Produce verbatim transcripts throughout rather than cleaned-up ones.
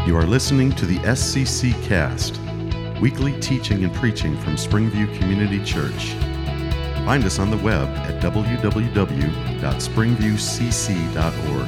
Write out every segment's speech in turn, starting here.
You are listening to the S C C Cast, weekly teaching and preaching from Springview Community Church. Find us on the web at w w w dot springview c c dot org.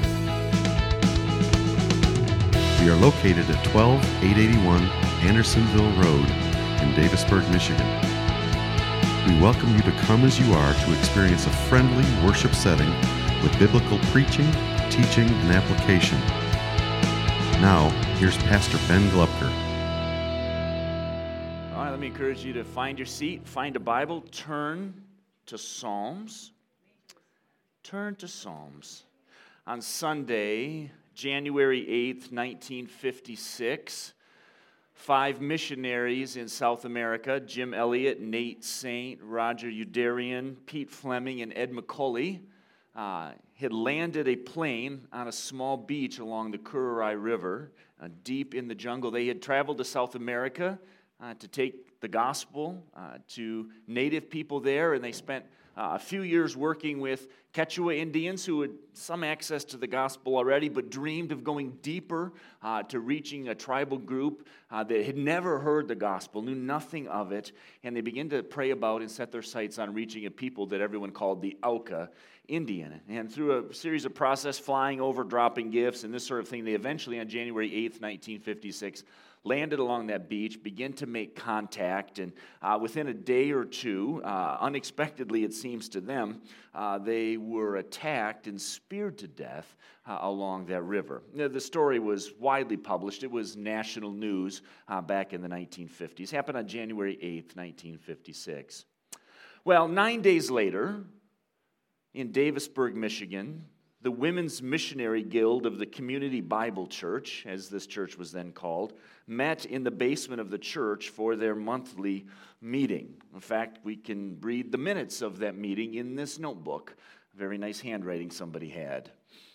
We are located at twelve eight eighty-one Andersonville Road in Davisburg, Michigan. We welcome you to come as you are to experience a friendly worship setting with biblical preaching, teaching, and application. Now, here's Pastor Ben Glupker. All right, let me encourage you to find your seat, find a Bible, turn to Psalms. Turn to Psalms. On Sunday, January eighth, nineteen fifty-six, five missionaries in South America, Jim Elliot, Nate Saint, Roger Udarian, Pete Fleming, and Ed McCulley, uh, had landed a plane on a small beach along the Curaray River, uh, deep in the jungle. They had traveled to South America uh, to take the gospel uh, to native people there, and they spent uh, a few years working with Quechua Indians who had some access to the gospel already, but dreamed of going deeper uh, to reaching a tribal group uh, that had never heard the gospel, knew nothing of it, and they began to pray about and set their sights on reaching a people that everyone called the Auca Indian. And through a series of process, flying over, dropping gifts, and this sort of thing, they eventually, on January eighth, nineteen fifty-six, landed along that beach, began to make contact, and uh, within a day or two, uh, unexpectedly it seems to them, uh, they were attacked and speared to death uh, along that river. Now, the story was widely published. It was national news uh, back in the nineteen fifties. It happened on January eighth, nineteen fifty-six. Well, nine days later, in Davisburg, Michigan, the Women's Missionary Guild of the Community Bible Church, as this church was then called, met in the basement of the church for their monthly meeting. In fact, we can read the minutes of that meeting in this notebook. Very nice handwriting somebody had.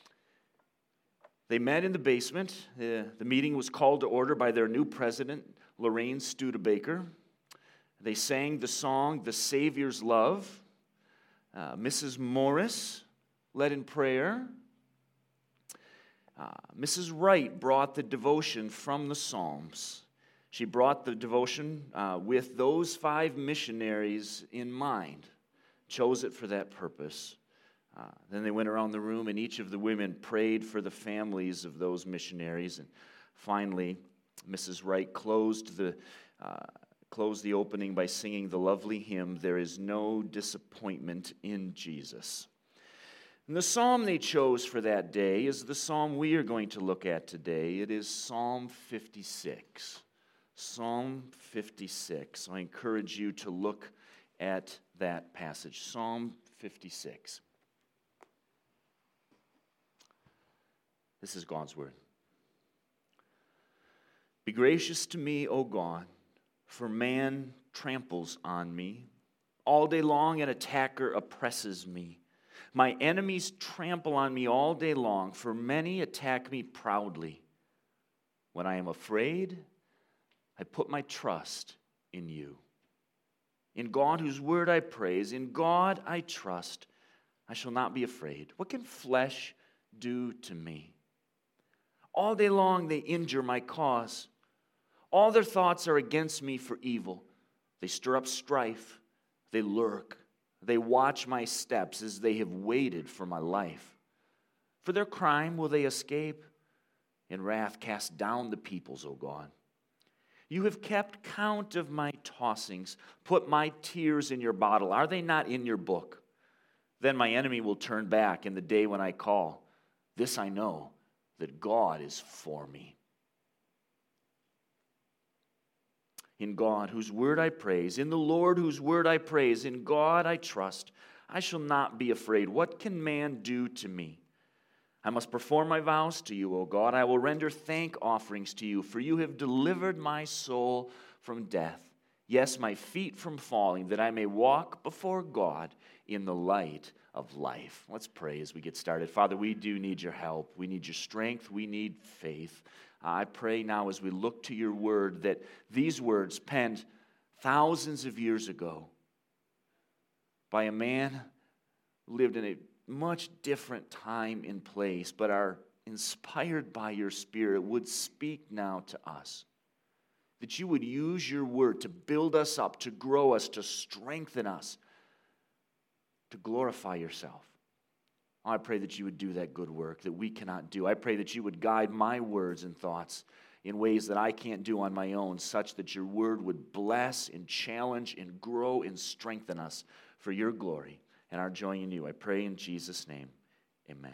They met in the basement. Uh, the meeting was called to order by their new president, Lorraine Studebaker. They sang the song, "The Savior's Love." Uh, Missus Morris led in prayer. Uh, Missus Wright brought the devotion from the Psalms. She brought the devotion uh, with those five missionaries in mind, chose it for that purpose. Uh, then they went around the room, and each of the women prayed for the families of those missionaries. And finally, Missus Wright closed the uh, closed the opening by singing the lovely hymn, "There is no disappointment in Jesus." And the psalm they chose for that day is the psalm we are going to look at today. It is Psalm fifty-six. Psalm fifty-six. So I encourage you to look at that passage. Psalm fifty-six. This is God's word. "Be gracious to me, O God, for man tramples on me. All day long an attacker oppresses me. My enemies trample on me all day long, for many attack me proudly. When I am afraid, I put my trust in you. In God, whose word I praise, in God I trust. I shall not be afraid. What can flesh do to me? All day long they injure my cause. All their thoughts are against me for evil. They stir up strife. They lurk. They watch my steps as they have waited for my life. For their crime will they escape? In wrath cast down the peoples, O God. You have kept count of my tossings. Put my tears in your bottle. Are they not in your book? Then my enemy will turn back in the day when I call. This I know, that God is for me. In God, whose word I praise, in the Lord, whose word I praise, in God I trust. I shall not be afraid. What can man do to me? I must perform my vows to you, O God. I will render thank offerings to you, for you have delivered my soul from death. Yes, my feet from falling, that I may walk before God in the light of life." Let's pray as we get started. Father, we do need your help. We need your strength. We need faith. I pray now as we look to your word that these words penned thousands of years ago by a man who lived in a much different time and place, but are inspired by your Spirit, would speak now to us. That you would use your word to build us up, to grow us, to strengthen us, to glorify yourself. I pray that you would do that good work that we cannot do. I pray that you would guide my words and thoughts in ways that I can't do on my own, such that your word would bless and challenge and grow and strengthen us for your glory and our joy in you. I pray in Jesus' name, amen.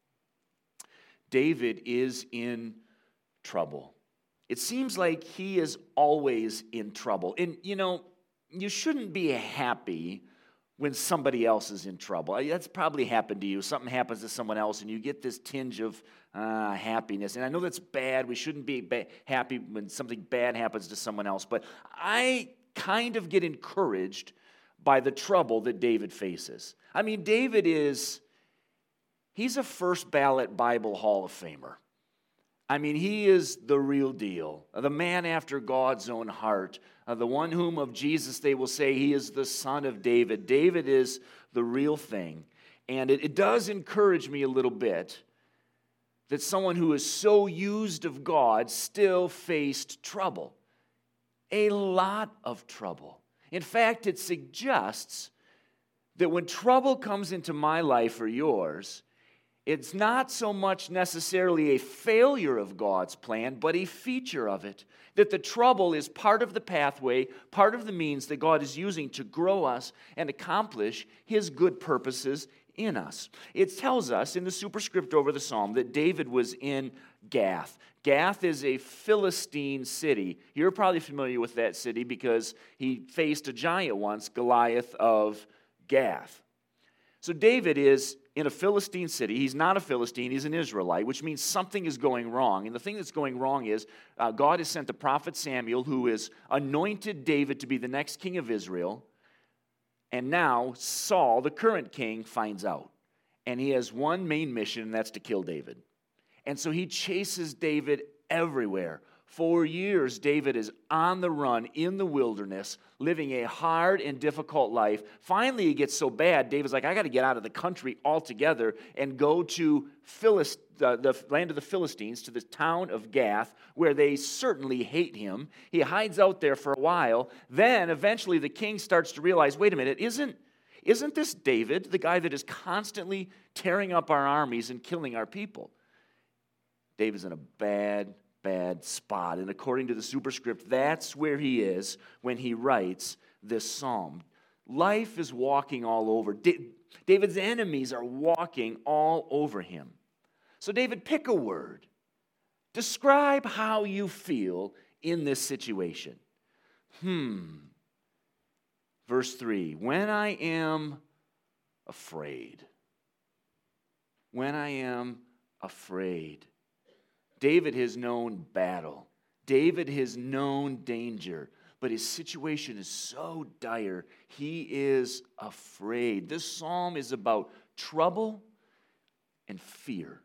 David is in trouble. It seems like he is always in trouble. And, you know, you shouldn't be happy when somebody else is in trouble. That's probably happened to you. Something happens to someone else, and you get this tinge of uh, happiness. And I know that's bad. We shouldn't be ba- happy when something bad happens to someone else. But I kind of get encouraged by the trouble that David faces. I mean, David is, he's a first ballot Bible Hall of Famer. I mean, he is the real deal, the man after God's own heart, uh, the one whom of Jesus they will say he is the son of David. David is the real thing. And it, it does encourage me a little bit that someone who is so used of God still faced trouble. A lot of trouble. In fact, it suggests that when trouble comes into my life or yours, it's not so much necessarily a failure of God's plan, but a feature of it. That the trouble is part of the pathway, part of the means that God is using to grow us and accomplish His good purposes in us. It tells us in the superscript over the psalm that David was in Gath. Gath is a Philistine city. You're probably familiar with that city because he faced a giant once, Goliath of Gath. So David is in a Philistine city. He's not a Philistine, he's an Israelite, which means something is going wrong. And the thing that's going wrong is uh, God has sent the prophet Samuel, who has anointed David to be the next king of Israel. And now Saul, the current king, finds out. And he has one main mission, and that's to kill David. And so he chases David everywhere. For years, David is on the run in the wilderness, living a hard and difficult life. Finally, it gets so bad, David's like, I got to get out of the country altogether and go to Philist- uh, the land of the Philistines, to the town of Gath, where they certainly hate him. He hides out there for a while. Then, eventually, the king starts to realize, wait a minute, isn't, isn't this David, the guy that is constantly tearing up our armies and killing our people? David's in a bad bad spot. And according to the superscript, that's where he is when he writes this psalm. Life is walking all over. Da- David's enemies are walking all over him. So David, pick a word. Describe how you feel in this situation. Hmm. Verse three, when I am afraid. When I am afraid. David has known battle. David has known danger. But his situation is so dire, he is afraid. This psalm is about trouble and fear.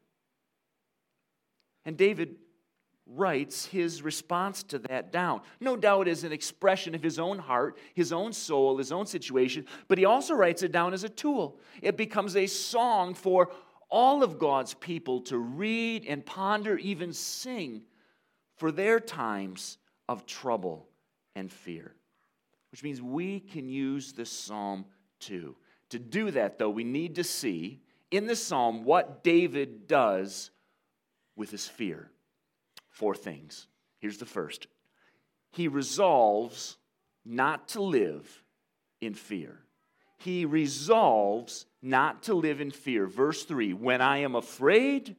And David writes his response to that down. No doubt as an expression of his own heart, his own soul, his own situation, but he also writes it down as a tool. It becomes a song for all of God's people to read and ponder, even sing, for their times of trouble and fear. Which means we can use this psalm too. To do that, though, we need to see in the psalm what David does with his fear. Four things. Here's the first. He resolves not to live in fear. He resolves not to live in fear. Verse three, when I am afraid,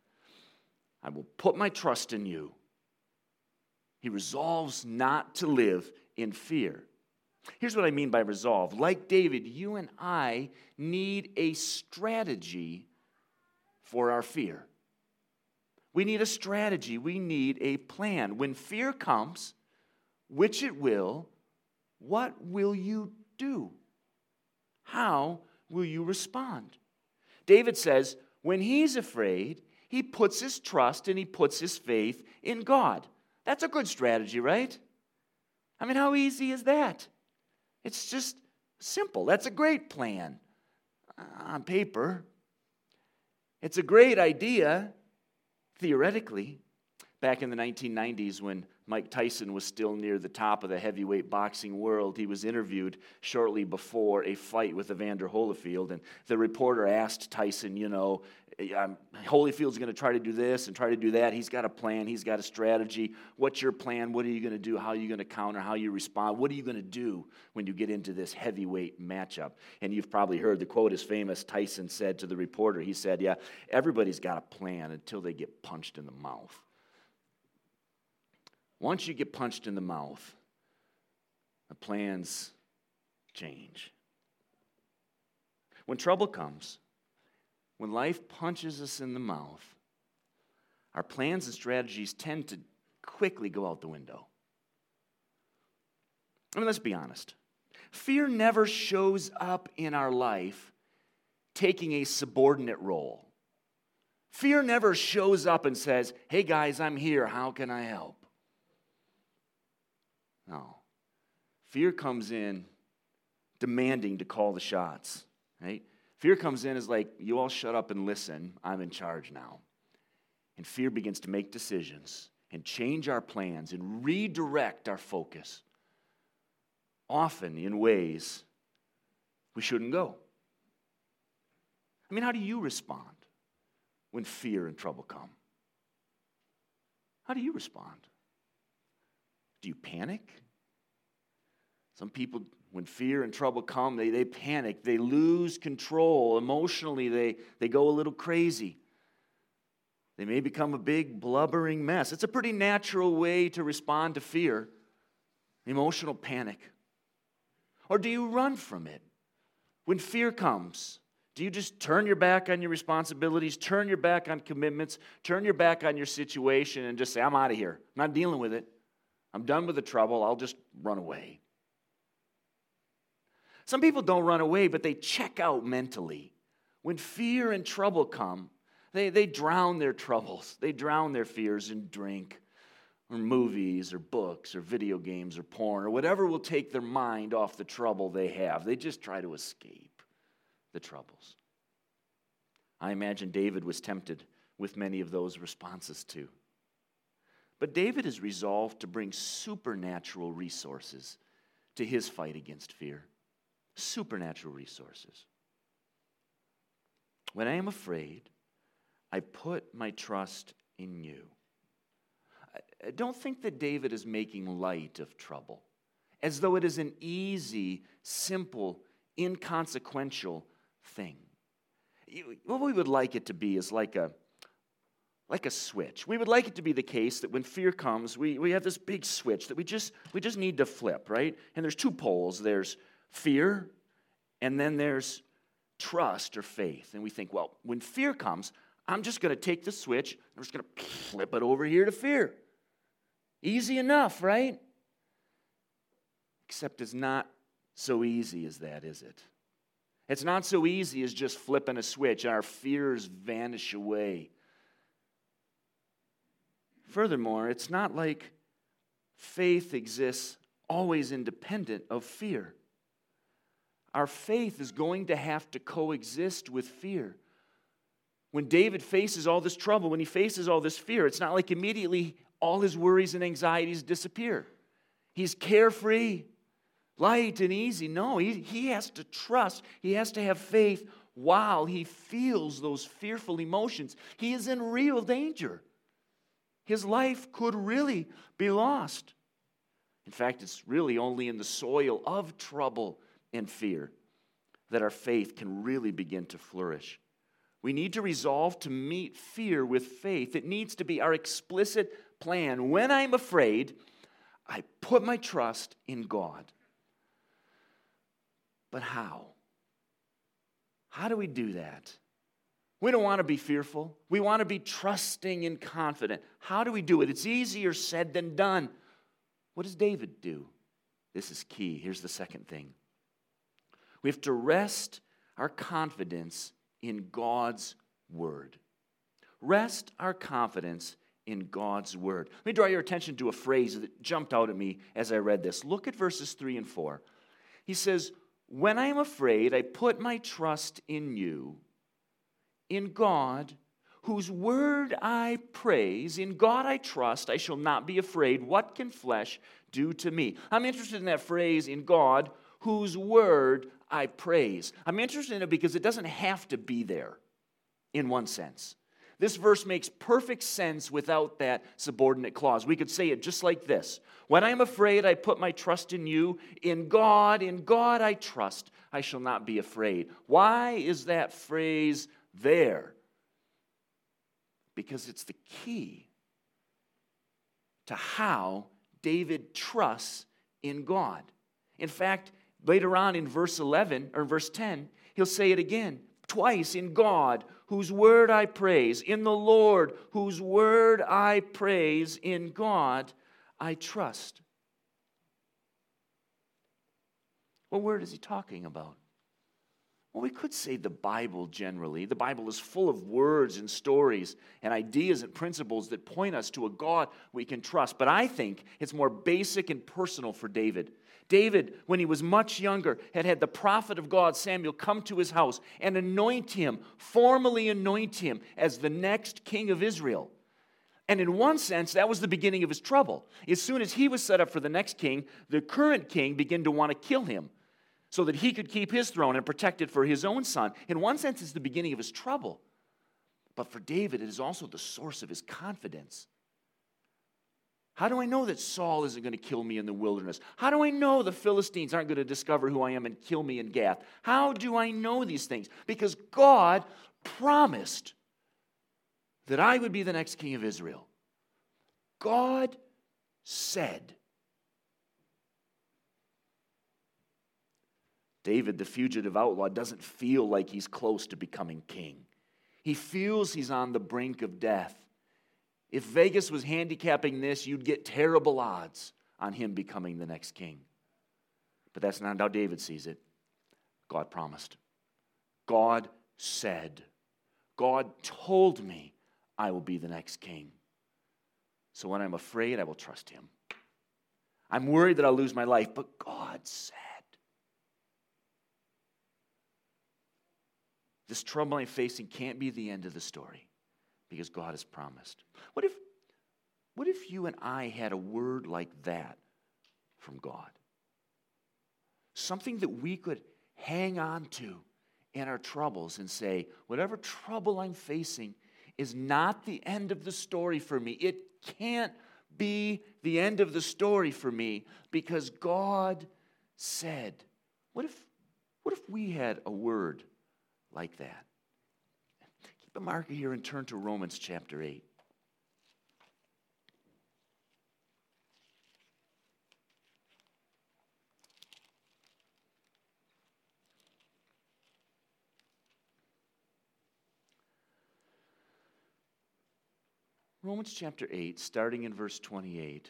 I will put my trust in you. He resolves not to live in fear. Here's what I mean by resolve. Like David, you and I need a strategy for our fear. We need a strategy. We need a plan. When fear comes, which it will, what will you do? How will you respond? David says, when he's afraid, he puts his trust and he puts his faith in God. That's a good strategy, right? I mean, how easy is that? It's just simple. That's a great plan on paper. It's a great idea Theoretically, back in the nineteen nineties when Mike Tyson was still near the top of the heavyweight boxing world, he was interviewed shortly before a fight with Evander Holyfield, and the reporter asked Tyson, you know, um, Holyfield's going to try to do this and try to do that. He's got a plan. He's got a strategy. What's your plan? What are you going to do? How are you going to counter? How you respond? What are you going to do when you get into this heavyweight matchup? And you've probably heard the quote is famous. Tyson said to the reporter, he said, yeah, everybody's got a plan until they get punched in the mouth. Once you get punched in the mouth, the plans change. When trouble comes, when life punches us in the mouth, our plans and strategies tend to quickly go out the window. I mean, let's be honest. Fear never shows up in our life taking a subordinate role. Fear never shows up and says, hey guys, I'm here, how can I help? No. Fear comes in demanding to call the shots, right? Fear comes in as like, you all shut up and listen, I'm in charge now. And fear begins to make decisions and change our plans and redirect our focus, often in ways we shouldn't go. I mean, how do you respond when fear and trouble come? How do you respond? Do you panic? Some people, when fear and trouble come, they, they panic. They lose control. Emotionally, they, they go a little crazy. They may become a big blubbering mess. It's a pretty natural way to respond to fear, emotional panic. Or do you run from it? When fear comes, do you just turn your back on your responsibilities, turn your back on commitments, turn your back on your situation and just say, I'm out of here. I'm not dealing with it. I'm done with the trouble. I'll just run away. Some people don't run away, but they check out mentally. When fear and trouble come, they, they drown their troubles. They drown their fears in drink or movies or books or video games or porn or whatever will take their mind off the trouble they have. They just try to escape the troubles. I imagine David was tempted with many of those responses too. But David is resolved to bring supernatural resources to his fight against fear. Supernatural resources. When I am afraid, I put my trust in you. I don't think that David is making light of trouble, as though it is an easy, simple, inconsequential thing. What we would like it to be is like a Like a switch. We would like it to be the case that when fear comes, we, we have this big switch that we just we just need to flip, right? And there's two poles. There's fear, and then there's trust or faith. And we think, well, when fear comes, I'm just going to take the switch, I'm just going to flip it over here to fear. Easy enough, right? Except it's not so easy as that, is it? It's not so easy as just flipping a switch and our fears vanish away. Furthermore, it's not like faith exists always independent of fear. Our faith is going to have to coexist with fear. When David faces all this trouble, when he faces all this fear, it's not like immediately all his worries and anxieties disappear. He's carefree, light and easy. No, he, he has to trust. He has to have faith while he feels those fearful emotions. He is in real danger. His life could really be lost. In fact, it's really only in the soil of trouble and fear that our faith can really begin to flourish. We need to resolve to meet fear with faith. It needs to be our explicit plan. When I'm afraid, I put my trust in God. But how? How do we do that? We don't want to be fearful. We want to be trusting and confident. How do we do it? It's easier said than done. What does David do? This is key. Here's the second thing. We have to rest our confidence in God's word. Rest our confidence in God's word. Let me draw your attention to a phrase that jumped out at me as I read this. Look at verses three and four. He says, "When I am afraid, I put my trust in you, in God, whose word I praise, in God I trust, I shall not be afraid. What can flesh do to me? I'm interested in that phrase, in God, whose word I praise. I'm interested in it because it doesn't have to be there, in one sense. This verse makes perfect sense without that subordinate clause. We could say it just like this. When I am afraid, I put my trust in you. In God, in God I trust, I shall not be afraid. Why is that phrase there? Because it's the key to how David trusts in God. In fact, later on in verse eleven, or verse ten, he'll say it again. Twice, in God, whose word I praise. In the Lord, whose word I praise. In God, I trust. What word is he talking about? Well, we could say the Bible generally. The Bible is full of words and stories and ideas and principles that point us to a God we can trust. But I think it's more basic and personal for David. David, when he was much younger, had had the prophet of God, Samuel, come to his house and anoint him, formally anoint him as the next king of Israel. And in one sense, that was the beginning of his trouble. As soon as he was set up for the next king, the current king began to want to kill him so that he could keep his throne and protect it for his own son. In one sense, it's the beginning of his trouble. But for David, it is also the source of his confidence. How do I know that Saul isn't going to kill me in the wilderness? How do I know the Philistines aren't going to discover who I am and kill me in Gath? How do I know these things? Because God promised that I would be the next king of Israel. God said. David, the fugitive outlaw, doesn't feel like he's close to becoming king. He feels he's on the brink of death. If Vegas was handicapping this, you'd get terrible odds on him becoming the next king. But that's not how David sees it. God promised. God said. God told me I will be the next king. So when I'm afraid, I will trust him. I'm worried that I'll lose my life, but God said. This trouble I'm facing can't be the end of the story because God has promised. What if, what if you and I had a word like that from God? Something that we could hang on to in our troubles and say, whatever trouble I'm facing is not the end of the story for me. It can't be the end of the story for me because God said. What if, what if we had a word like that? Keep a marker here and turn to Romans chapter eight. Romans chapter eight, starting in verse twenty-eight.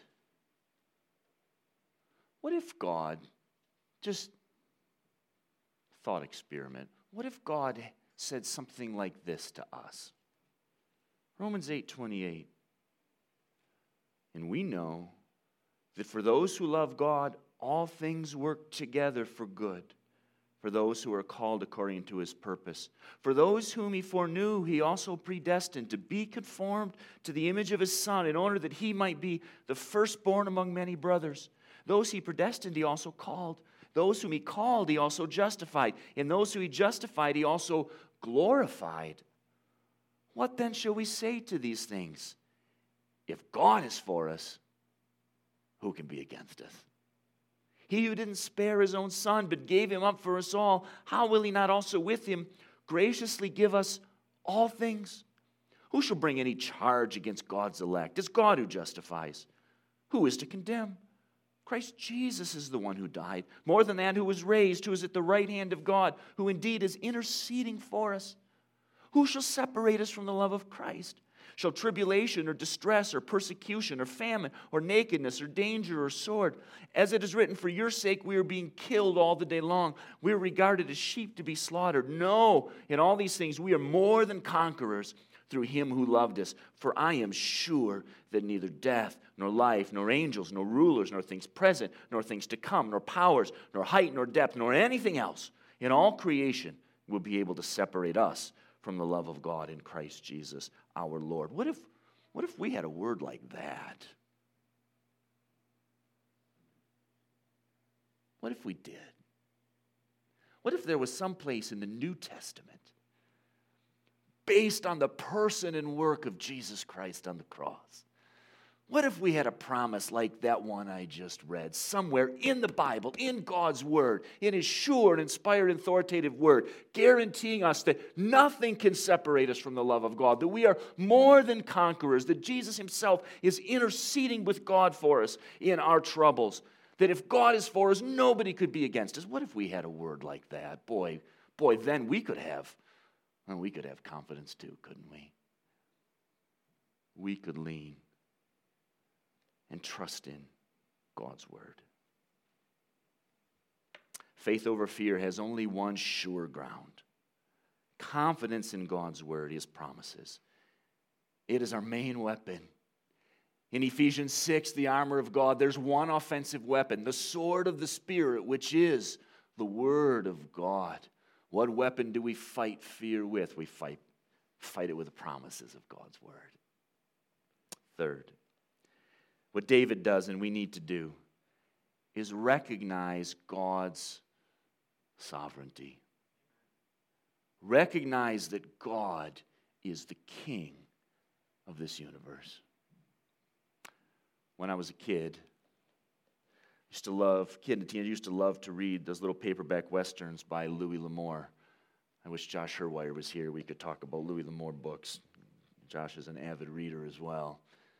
What if God, just thought experiment, what if God said something like this to us? Romans eight twenty-eight. And we know that for those who love God, all things work together for good, for those who are called according to his purpose. For those whom he foreknew, he also predestined to be conformed to the image of his Son, in order that he might be the firstborn among many brothers. Those he predestined, he also called. Those whom he called, he also justified. And those whom he justified, he also glorified. What then shall we say to these things? If God is for us, who can be against us? He who didn't spare his own Son, but gave him up for us all, how will he not also with him graciously give us all things? Who shall bring any charge against God's elect? It's God who justifies. Who is to condemn? Christ Jesus is the one who died. More than that, who was raised, who is at the right hand of God, who indeed is interceding for us. Who shall separate us from the love of Christ? Shall tribulation or distress or persecution or famine or nakedness or danger or sword? As it is written, for your sake we are being killed all the day long. We are regarded as sheep to be slaughtered. No, in all these things we are more than conquerors through him who loved us. For I am sure that neither death, nor life, nor angels, nor rulers, nor things present, nor things to come, nor powers, nor height, nor depth, nor anything else in all creation will be able to separate us from the love of God in Christ Jesus our Lord. What if, what if we had a word like that? What if we did? What if there was some place in the New Testament based on the person and work of Jesus Christ on the cross? What if we had a promise like that one I just read somewhere in the Bible, in God's Word, in His sure and inspired and authoritative Word, guaranteeing us that nothing can separate us from the love of God, that we are more than conquerors, that Jesus Himself is interceding with God for us in our troubles, that if God is for us, nobody could be against us. What if we had a word like that? Boy, boy, then we could have, well, we could have confidence too, couldn't we? We could lean and trust in God's word. Faith over fear has only one sure ground: confidence in God's word, His promises. It is our main weapon. In Ephesians six, the armor of God, there's one offensive weapon, the sword of the Spirit, which is the word of God. What weapon do we fight fear with? We fight, fight it with the promises of God's word. Third, what David does and we need to do is recognize God's sovereignty. Recognize that God is the king of this universe. When I was a kid, I used to love, kid and teenager, used to love to read those little paperback westerns by Louis L'Amour. I wish Josh Herwire was here. We could talk about Louis L'Amour books. Josh is an avid reader as well.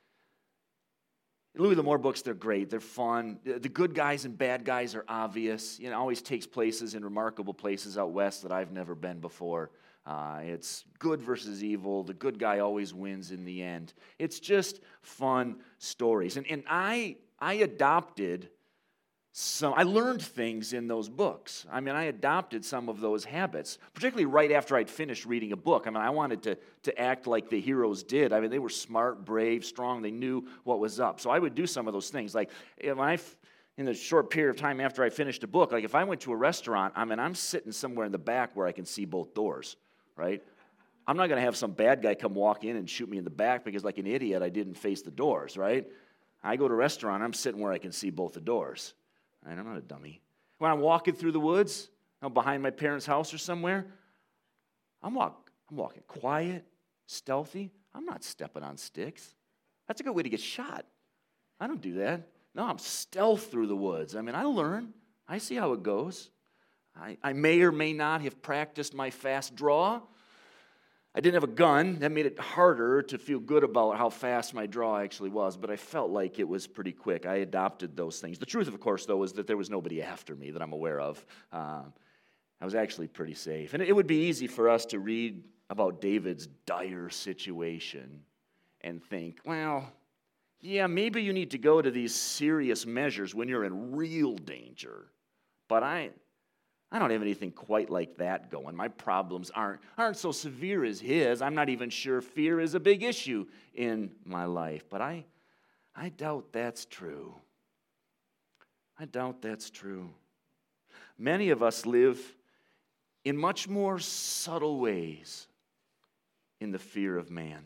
Louis L'Amour books, they're great. They're fun. The good guys and bad guys are obvious. You know, it always takes places in remarkable places out west that I've never been before. Uh, it's good versus evil. The good guy always wins in the end. It's just fun stories. And, and I, I adopted some, I learned things in those books. I mean, I adopted some of those habits, particularly right after I'd finished reading a book. I mean, I wanted to, to act like the heroes did. I mean, they were smart, brave, strong. They knew what was up. So I would do some of those things. Like, when I, in the short period of time after I finished a book, like if I went to a restaurant, I mean, I'm sitting somewhere in the back where I can see both doors, right? I'm not going to have some bad guy come walk in and shoot me in the back because like an idiot, I didn't face the doors, right? I go to a restaurant, I'm sitting where I can see both the doors. I'm not a dummy. When I'm walking through the woods, you know, behind my parents' house or somewhere, I'm, walk, I'm walking quiet, stealthy. I'm not stepping on sticks. That's a good way to get shot. I don't do that. No, I'm stealth through the woods. I mean, I learn. I see how it goes. I, I may or may not have practiced my fast draw. I didn't have a gun. That made it harder to feel good about how fast my draw actually was, but I felt like it was pretty quick. I adopted those things. The truth, of course, though, is that there was nobody after me that I'm aware of. Um, I was actually pretty safe. And it would be easy for us to read about David's dire situation and think, well, yeah, maybe you need to go to these serious measures when you're in real danger. But I... I don't have anything quite like that going. My problems aren't, aren't so severe as his. I'm not even sure fear is a big issue in my life. But I, I doubt that's true. I doubt that's true. Many of us live in much more subtle ways in the fear of man.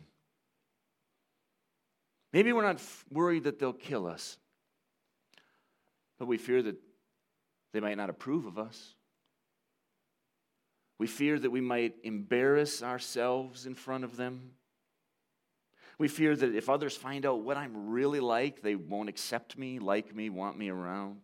Maybe we're not worried that they'll kill us, but we fear that they might not approve of us. We fear that we might embarrass ourselves in front of them. We fear that if others find out what I'm really like, they won't accept me, like me, want me around.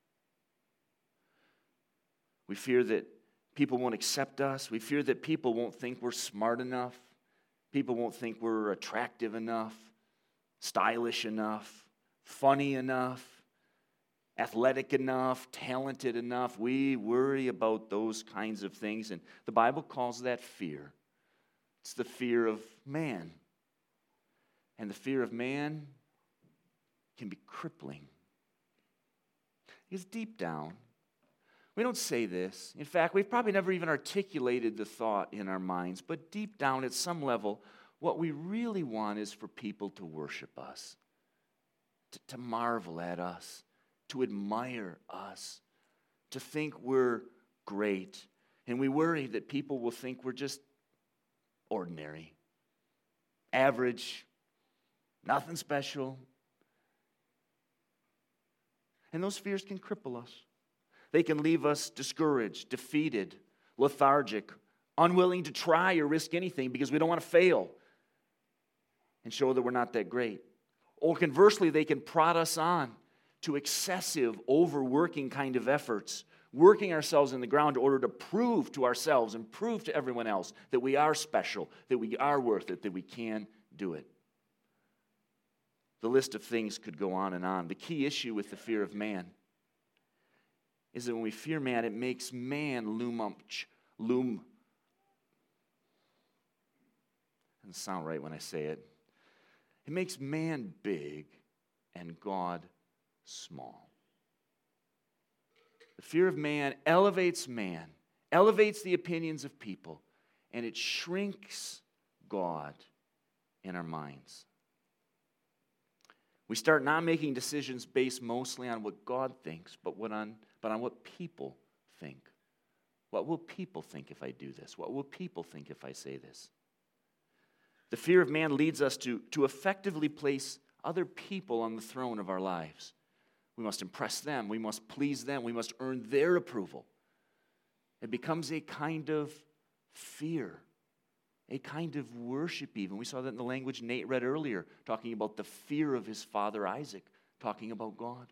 We fear that people won't accept us. We fear that people won't think we're smart enough. People won't think we're attractive enough, stylish enough, funny enough, athletic enough, talented enough. We worry about those kinds of things, and the Bible calls that fear. It's the fear of man. And the fear of man can be crippling. Because deep down, we don't say this. In fact, we've probably never even articulated the thought in our minds, but deep down at some level, what we really want is for people to worship us, to, to marvel at us, to admire us, to think we're great. And we worry that people will think we're just ordinary, average, nothing special. And those fears can cripple us. They can leave us discouraged, defeated, lethargic, unwilling to try or risk anything because we don't want to fail and show that we're not that great. Or conversely, they can prod us on to excessive, overworking kind of efforts, working ourselves in the ground in order to prove to ourselves and prove to everyone else that we are special, that we are worth it, that we can do it. The list of things could go on and on. The key issue with the fear of man is that when we fear man, it makes man loom up, loom. Doesn't sound right when I say it. It makes man big and God small. The fear of man elevates man, elevates the opinions of people, and it shrinks God in our minds. We start not making decisions based mostly on what God thinks, but what on, but on what people think. What will people think if I do this? What will people think if I say this? The fear of man leads us to, to effectively place other people on the throne of our lives. We must impress them. We must please them. We must earn their approval. It becomes a kind of fear, a kind of worship even. We saw that in the language Nate read earlier, talking about the fear of his father Isaac, talking about God.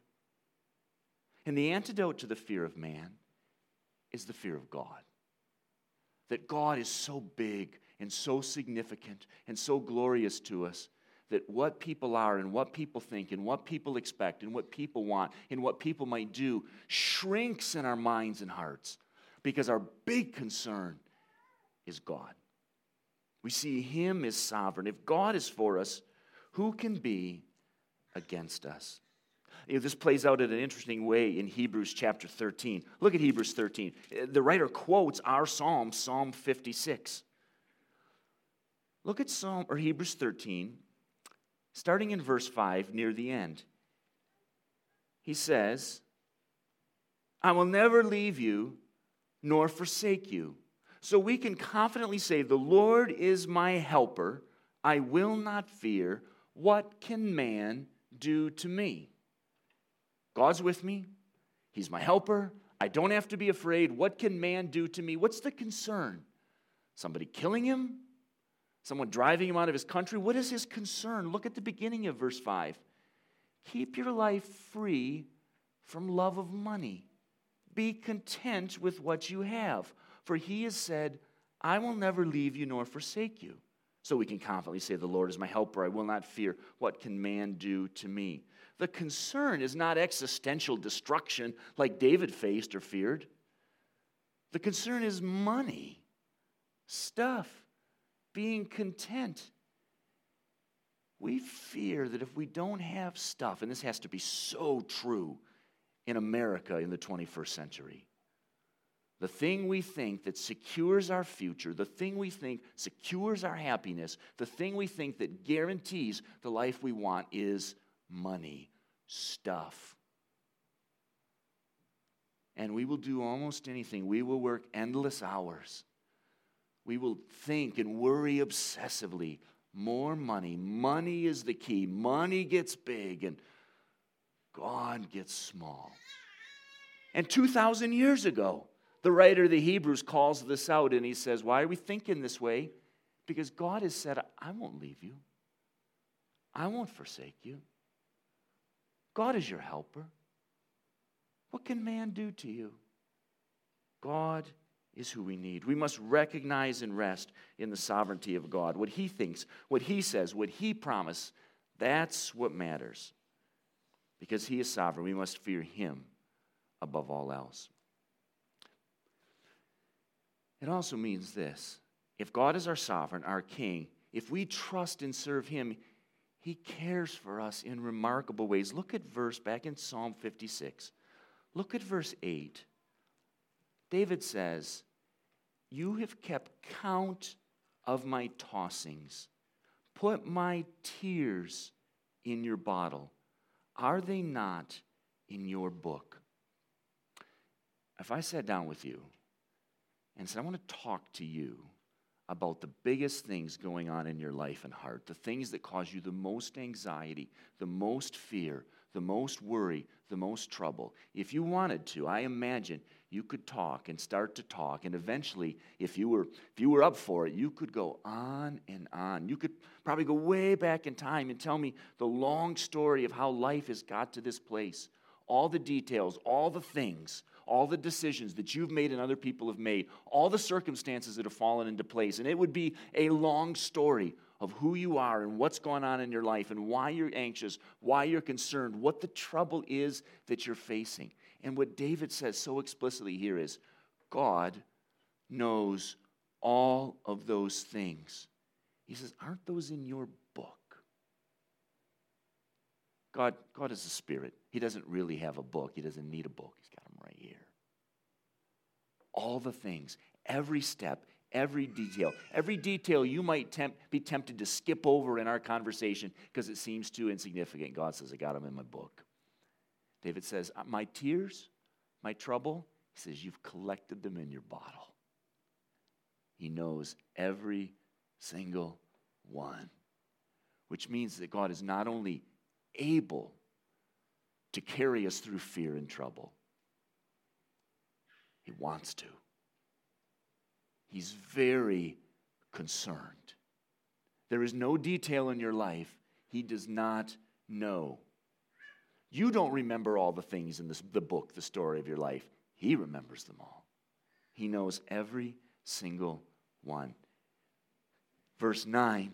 And the antidote to the fear of man is the fear of God. That God is so big and so significant and so glorious to us that what people are and what people think and what people expect and what people want and what people might do shrinks in our minds and hearts because our big concern is God. We see Him as sovereign. If God is for us, who can be against us? You know, this plays out in an interesting way in Hebrews chapter thirteen. Look at Hebrews thirteen. The writer quotes our psalm, Psalm fifty-six. Look at Psalm or Hebrews thirteen, starting in verse five near the end. He says, I will never leave you nor forsake you. So we can confidently say, the Lord is my helper. I will not fear. What can man do to me? God's with me. He's my helper. I don't have to be afraid. What can man do to me? What's the concern? Somebody killing him? Someone driving him out of his country? What is his concern? Look at the beginning of verse five. Keep your life free from love of money. Be content with what you have. For he has said, I will never leave you nor forsake you. So we can confidently say, the Lord is my helper. I will not fear. What can man do to me? The concern is not existential destruction like David faced or feared. The concern is money, stuff, being content. We fear that if we don't have stuff, and this has to be so true in America in the twenty-first century, the thing we think that secures our future, the thing we think secures our happiness, the thing we think that guarantees the life we want is money, stuff. And we will do almost anything. We will work endless hours. We will think and worry obsessively. More money. Money is the key. Money gets big and God gets small. And two thousand years ago, the writer of the Hebrews calls this out and he says, why are we thinking this way? Because God has said, I won't leave you. I won't forsake you. God is your helper. What can man do to you? God is who we need. We must recognize and rest in the sovereignty of God. What He thinks, what He says, what He promised, that's what matters. Because He is sovereign, we must fear Him above all else. It also means this. If God is our sovereign, our king, if we trust and serve Him, He cares for us in remarkable ways. Look at verse, back in Psalm fifty-six. Look at verse eight. David says, you have kept count of my tossings. Put my tears in your bottle. Are they not in your book? If I sat down with you and said, I want to talk to you about the biggest things going on in your life and heart, the things that cause you the most anxiety, the most fear, the most worry, the most trouble. If you wanted to, I imagine you could talk and start to talk, and eventually, if you were if you were up for it, you could go on and on. You could probably go way back in time and tell me the long story of how life has got to this place. All the details, all the things, all the decisions that you've made and other people have made, all the circumstances that have fallen into place. And it would be a long story of who you are and what's going on in your life and why you're anxious, why you're concerned, what the trouble is that you're facing. And what David says so explicitly here is, God knows all of those things. He says, aren't those in your book? God, God is a spirit. He doesn't really have a book. He doesn't need a book. He's got them right here. All the things, every step, every detail. Every detail you might tempt, be tempted to skip over in our conversation because it seems too insignificant. God says, I got them in my book. David says, my tears, my trouble, he says, you've collected them in your bottle. He knows every single one, which means that God is not only able to carry us through fear and trouble, He wants to. He's very concerned. There is no detail in your life He does not know. You don't remember all the things in this, the book, the story of your life. He remembers them all. He knows every single one. Verse nine,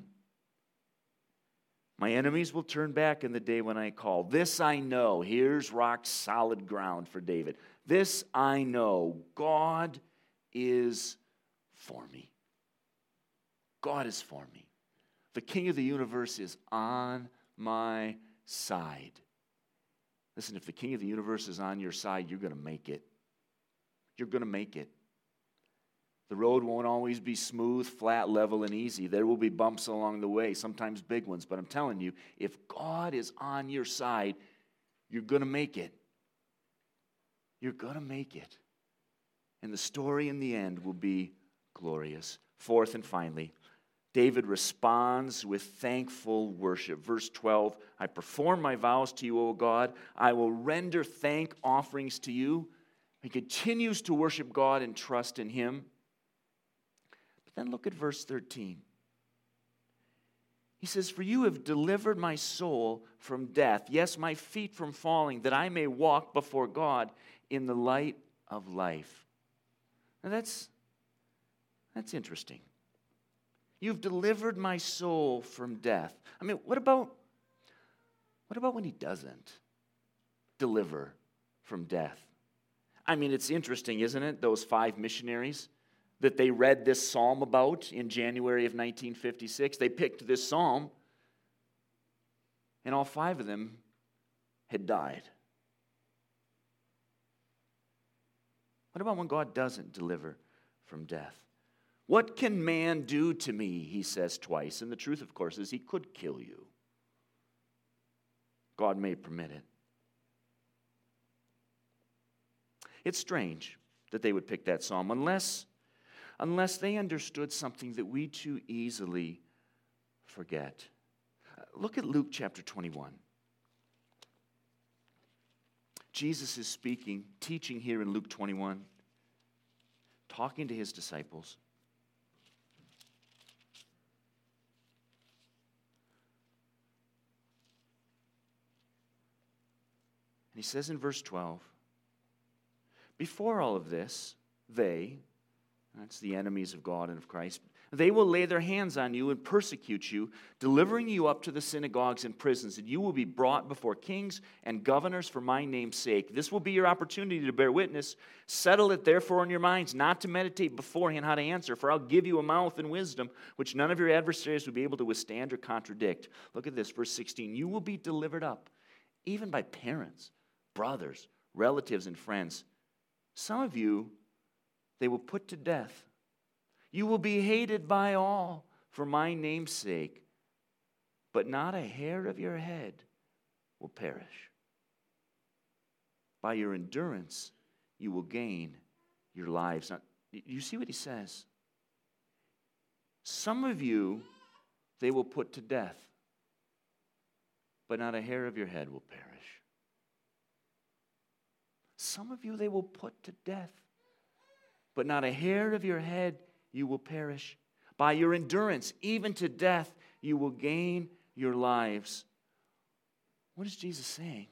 my enemies will turn back in the day when I call. This I know. Here's rock solid ground for David. This I know. God is for me. God is for me. The King of the universe is on my side. Listen, if the King of the universe is on your side, you're going to make it. You're going to make it. The road won't always be smooth, flat, level, and easy. There will be bumps along the way, sometimes big ones. But I'm telling you, if God is on your side, you're going to make it. You're going to make it. And the story in the end will be glorious. Fourth and finally, David responds with thankful worship. Verse twelve, I perform my vows to you, O God. I will render thank offerings to you. He continues to worship God and trust in Him. But then look at verse thirteen. He says, for you have delivered my soul from death, yes, my feet from falling, that I may walk before God in the light of life. Now that's, that's interesting. You've delivered my soul from death. I mean, what about, what about when He doesn't deliver from death? I mean, it's interesting, isn't it? Those five missionaries that they read this psalm about in January of nineteen fifty-six. They picked this psalm, and all five of them had died. What about when God doesn't deliver from death? What can man do to me, he says twice. And the truth, of course, is He could kill you. God may permit it. It's strange that they would pick that psalm unless, unless they understood something that we too easily forget. Look at Luke chapter twenty-one. Jesus is speaking, teaching here in Luke twenty-one, talking to His disciples. And He says in verse twelve, before all of this, they, that's the enemies of God and of Christ, they will lay their hands on you and persecute you, delivering you up to the synagogues and prisons, and you will be brought before kings and governors for my name's sake. This will be your opportunity to bear witness. Settle it therefore in your minds, not to meditate beforehand how to answer, for I'll give you a mouth and wisdom, which none of your adversaries will be able to withstand or contradict. Look at this, verse sixteen. You will be delivered up, even by parents, brothers, relatives, and friends. Some of you, they will put to death. You will be hated by all for my name's sake, but not a hair of your head will perish. By your endurance, you will gain your lives. Now, you see what he says? Some of you, they will put to death, but not a hair of your head will perish. Some of you, they will put to death, but not a hair of your head you will perish. By your endurance, even to death, you will gain your lives. What is Jesus saying?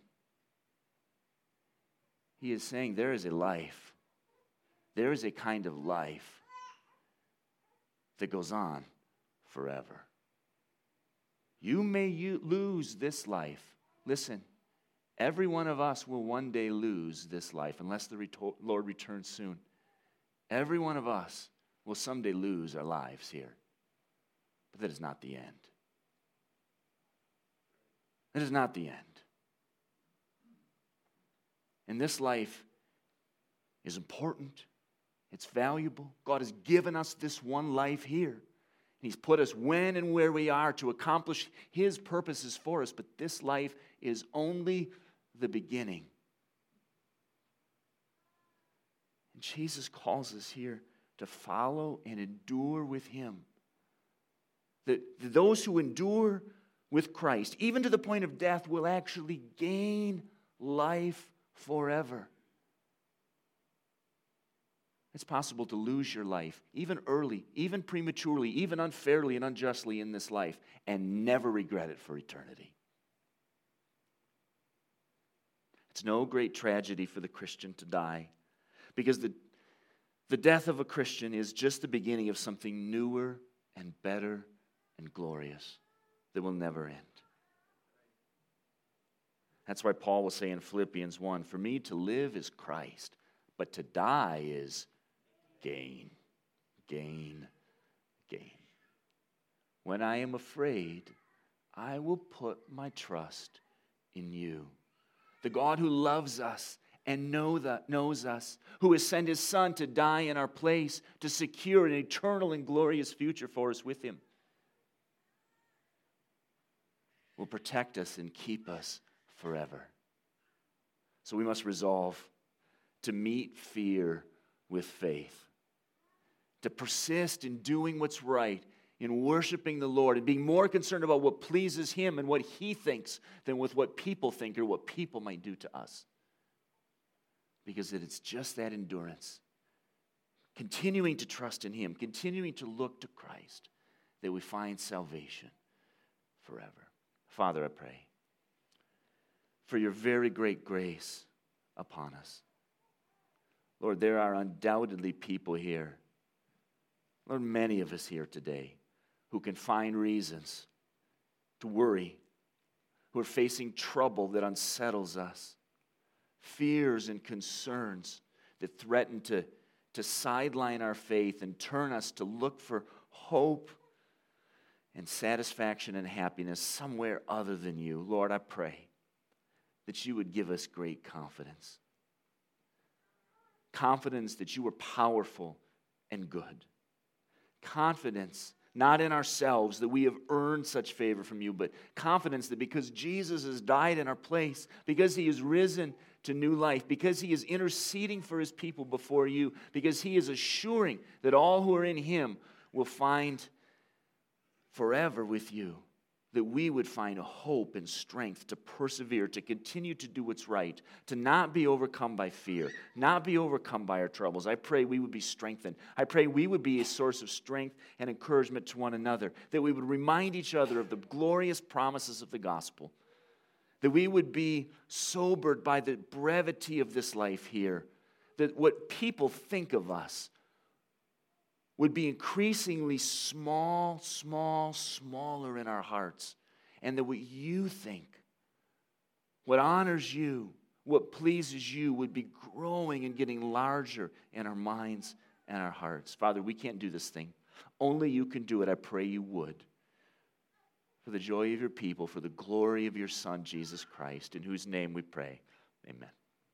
He is saying there is a life. There is a kind of life that goes on forever. You may u- lose this life. Listen, every one of us will one day lose this life unless the reto- Lord returns soon. Every one of us will someday lose our lives here. But that is not the end. That is not the end. And this life is important. It's valuable. God has given us this one life here. He's put us when and where we are to accomplish His purposes for us. But this life is only the beginning. And Jesus calls us here to follow and endure with Him. That those who endure with Christ, even to the point of death, will actually gain life forever. It's possible to lose your life, even early, even prematurely, even unfairly and unjustly in this life, and never regret it for eternity. It's no great tragedy for the Christian to die, because the, the death of a Christian is just the beginning of something newer and better and glorious that will never end. That's why Paul will say in Philippians one, for me to live is Christ, but to die is gain, gain, gain. When I am afraid, I will put my trust in you. The God who loves us and know that, knows us, who has sent His Son to die in our place, to secure an eternal and glorious future for us with Him, will protect us and keep us forever. So we must resolve to meet fear with faith, to persist in doing what's right, in worshiping the Lord, and being more concerned about what pleases Him and what He thinks than with what people think or what people might do to us. Because it's just that endurance, continuing to trust in Him, continuing to look to Christ, that we find salvation forever. Father, I pray for your very great grace upon us. Lord, there are undoubtedly people here, Lord, many of us here today, who can find reasons to worry, who are facing trouble that unsettles us, fears and concerns that threaten to, to sideline our faith and turn us to look for hope and satisfaction and happiness somewhere other than you. Lord, I pray that you would give us great confidence. Confidence that you are powerful and good. Confidence, not in ourselves that we have earned such favor from you, but confidence that because Jesus has died in our place, because He is risen to new life, because He is interceding for His people before you, because He is assuring that all who are in Him will find forever with you, that we would find a hope and strength to persevere, to continue to do what's right, to not be overcome by fear, not be overcome by our troubles. I pray we would be strengthened. I pray we would be a source of strength and encouragement to one another, that we would remind each other of the glorious promises of the gospel, that we would be sobered by the brevity of this life here, that what people think of us would be increasingly small, small, smaller in our hearts. And that what you think, what honors you, what pleases you would be growing and getting larger in our minds and our hearts. Father, we can't do this thing. Only you can do it. I pray you would. For the joy of your people, for the glory of your Son, Jesus Christ, in whose name we pray. Amen.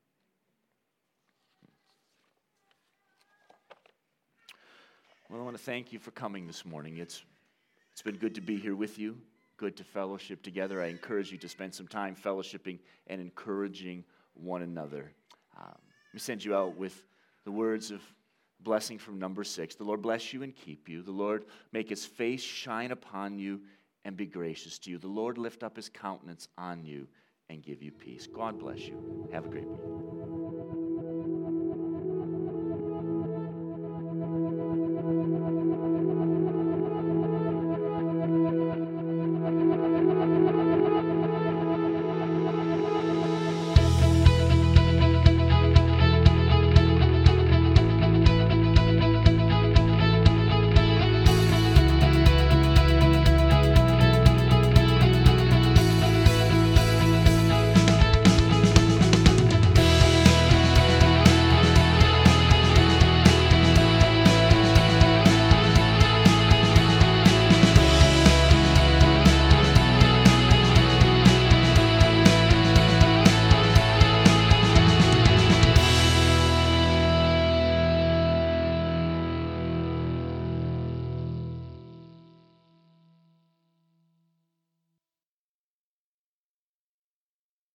Well, I want to thank you for coming this morning. It's it's been good to be here with you, good to fellowship together. I encourage you to spend some time fellowshipping and encouraging one another. Um, let me send you out with the words of Blessing from number six. The Lord bless you and keep you. The Lord make his face shine upon you and be gracious to you. The Lord lift up his countenance on you and give you peace. God bless you. Have a great week.